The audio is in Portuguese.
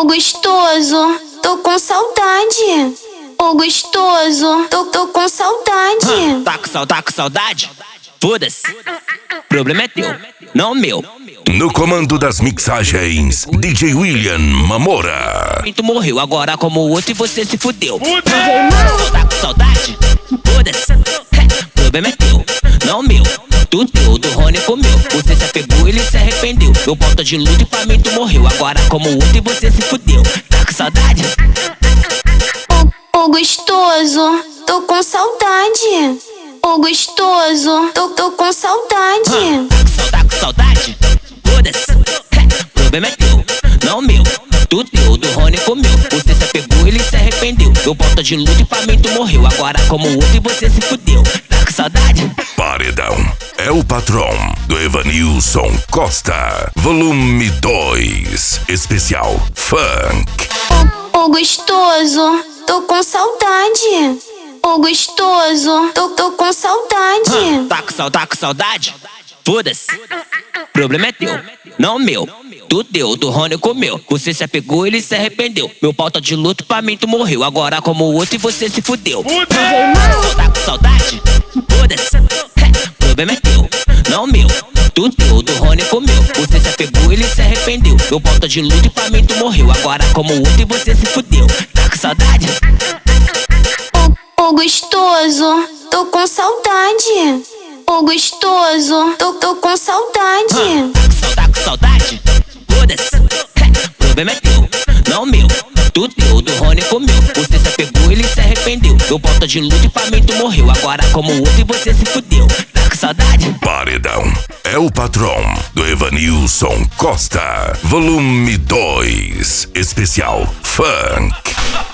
gostoso, tô com saudade. Ô gostoso, tô com saudade. Tá com saudade? Foda-se. Problema é teu, não meu. No comando das mixagens, DJ William Mamora. Tu morreu agora como o outro e você se fudeu. Tá com saudade? Foda-se. Problema é teu, não meu. Tu teu, do Rony comeu. Você se apegou e ele se arrependeu. Eu volto de luto e pra mim tu morreu agora como o outro e você se fudeu. Tá com saudade? Ô gostoso, tô com saudade. Ô gostoso, tô com saudade. Tá com saudade? Foda-se. Problema é teu, não meu. Tu teu, do Rony comeu. Você se apegou e ele se arrependeu. Eu volto de luto e pra mim tu morreu agora como o outro e você se fudeu. Tá com saudade? Paredão é o patrão do Evanilson Costa. Volume 2, especial Funk. Ô gostoso, tô com saudade. Ô gostoso, tô com saudade. Tá com saudade? Foda-se. Problema é teu, não meu. Tu deu, do Rony comeu. Você se apegou e ele se arrependeu. Meu pau tá de luto, pra mim tu morreu agora como o outro e você se fudeu. Tá com saudade? Foda-se. Problema é teu, não meu. Tu deu, do Rony comeu. Você se apegou e ele se arrependeu. Meu pau tá de luto e pra mim tu morreu agora como o outro e você se fudeu. Tá com saudade? Ô gostoso, tô com saudade. Ô gostoso, tô com saudade. Tá com saudade? Foda-se. Problema é teu, não meu. Tu teu, do Rony comeu. Você se apegou e ele se arrependeu. Eu volto de luto e pra mim tu morreu agora como o outro e você se fudeu. Tá com saudade? Paredão é o patrão do Evanilson Costa. Volume 2, especial Funk.